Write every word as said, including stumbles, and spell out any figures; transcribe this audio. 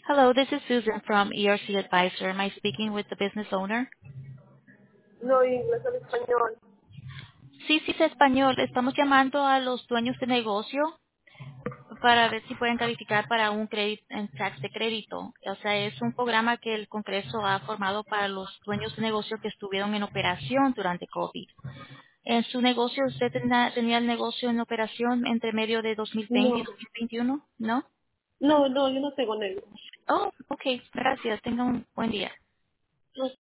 Hello, this is Susan from E R C Advisor. Am I speaking with the business owner? No, inglés al español. Sí, sí, es español. Estamos llamando a los dueños de negocio para ver si pueden calificar para un crédito en tax de crédito. O sea, es un programa que el Congreso ha formado para los dueños de negocio que estuvieron en operación durante COVID. ¿En su negocio usted tenía, tenía el negocio en operación entre medio de dos mil veinte y No, dos mil veintiuno? ¿No? no, no, yo no tengo negro. Oh, ok. Gracias. Tenga un buen día. No